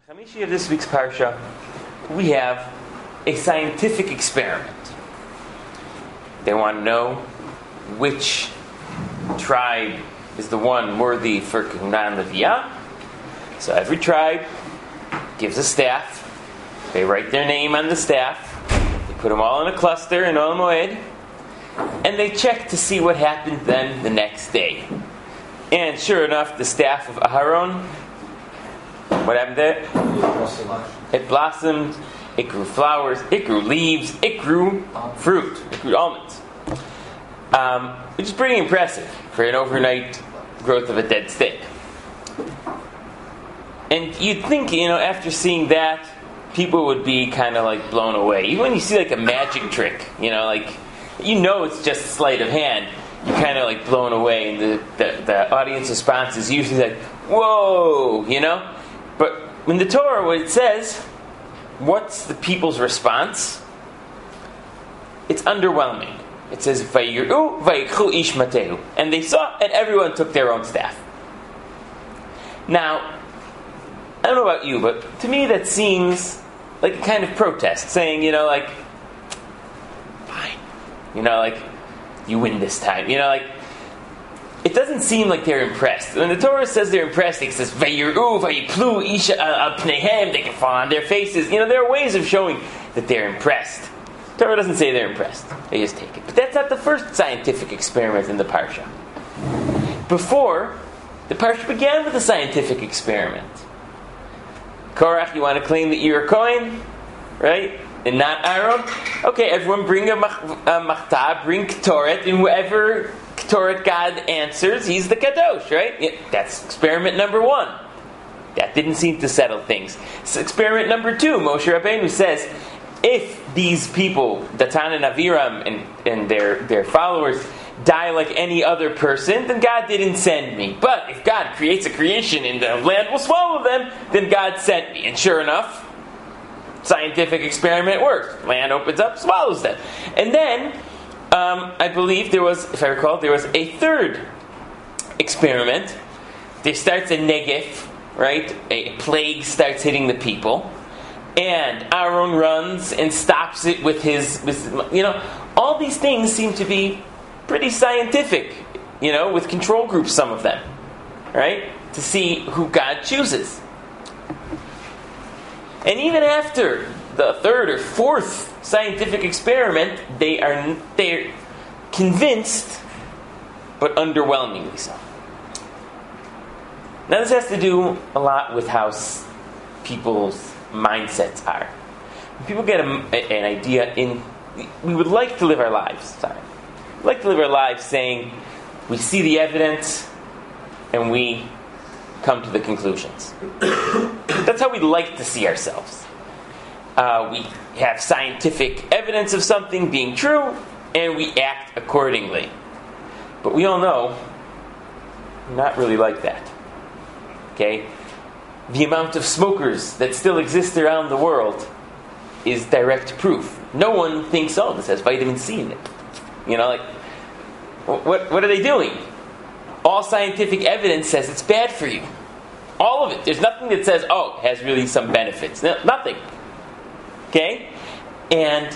Chamishi of this week's parsha, we have a scientific experiment. They want to know which tribe is the one worthy for Kehunan Leviyah. So every tribe gives a staff. They write their name on the staff. They put them all in a cluster in Ohel Moed, and they check to see what happened then the next day. And sure enough, the staff of Aharon, what happened there? It blossomed, it grew flowers, it grew leaves, it grew fruit, it grew almonds. Which is pretty impressive for an overnight growth of a dead stick. And you'd think, after seeing that, people would be kind of like blown away. Even when you see like a magic trick, it's just sleight of hand, you're kind of like blown away, and the audience response is usually like, whoa, But in the Torah, what it says, what's the people's response? It's underwhelming. It says, Vayiru, vayikhu ish matehu. And they saw, and everyone took their own staff. Now, I don't know about you, but to me that seems like a kind of protest, saying, fine. You win this time. It doesn't seem like they're impressed. When the Torah says they're impressed, it says, Vayiru, vayiplu isha al pneihem, they can fall on their faces. There are ways of showing that they're impressed. The Torah doesn't say they're impressed. They just take it. But that's not the first scientific experiment in the Parsha. Before, the Parsha began with a scientific experiment. Korach, you want to claim that you're a Kohen? Right? And not Aaron? Okay, everyone bring a machta, bring Ketoret, and whoever Ketoret God answers, he's the Kadosh, right? Yeah, that's experiment number 1. That didn't seem to settle things. So experiment number 2, Moshe Rabbeinu says, if these people, Datan and Aviram and their followers, die like any other person, then God didn't send me. But if God creates a creation and the land will swallow them, then God sent me. And sure enough, scientific experiment works. Land opens up, swallows them. And then, I believe there was, if I recall, there was a third experiment. There starts a Negef, right? A plague starts hitting the people. And Aaron runs and stops it with his, all these things seem to be pretty scientific, with control groups, some of them, right? To see who God chooses. And even after the third or fourth scientific experiment, they're convinced, but underwhelmingly so. Now this has to do a lot with how people's mindsets are. When people get an idea we would like to live our lives, we like to live our lives saying, we see the evidence, and we come to the conclusions. That's how we like to see ourselves. We have scientific evidence of something being true, and we act accordingly. But we all know, we're not really like that. Okay? The amount of smokers that still exist around the world is direct proof. No one thinks, this has vitamin C in it. What are they doing? All scientific evidence says it's bad for you. All of it. There's nothing that says, it has really some benefits. No, nothing. Okay? And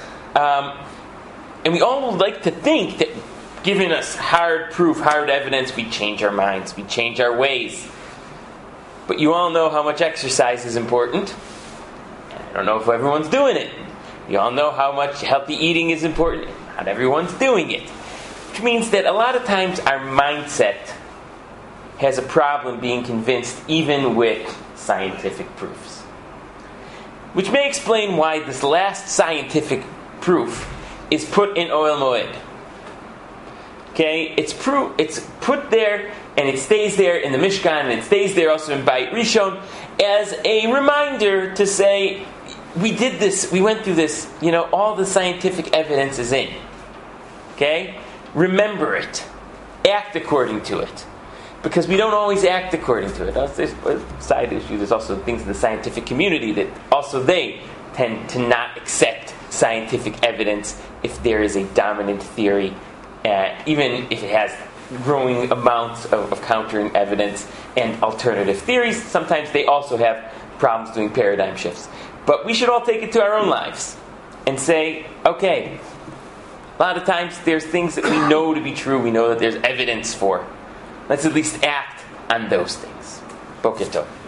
we all would like to think that giving us hard proof, hard evidence, we change our minds, we change our ways. But you all know how much exercise is important. I don't know if everyone's doing it. You all know how much healthy eating is important. Not everyone's doing it. Which means that a lot of times our mindset has a problem being convinced even with scientific proofs. Which may explain why this last scientific proof is put in Ohel Moed. Okay? It's put there, and it stays there in the Mishkan, and it stays there also in Beit Rishon as a reminder to say, we did this, we went through this, all the scientific evidence is in. Okay? Remember it. Act according to it. Because we don't always act according to it. There's a side issue. There's also things in the scientific community that also they tend to not accept scientific evidence if there is a dominant theory, even if it has growing amounts of countering evidence and alternative theories. Sometimes they also have problems doing paradigm shifts. But we should all take it to our own lives and say, okay, a lot of times there's things that we know to be true, we know that there's evidence for. Let's at least act on those things. Boker Tov.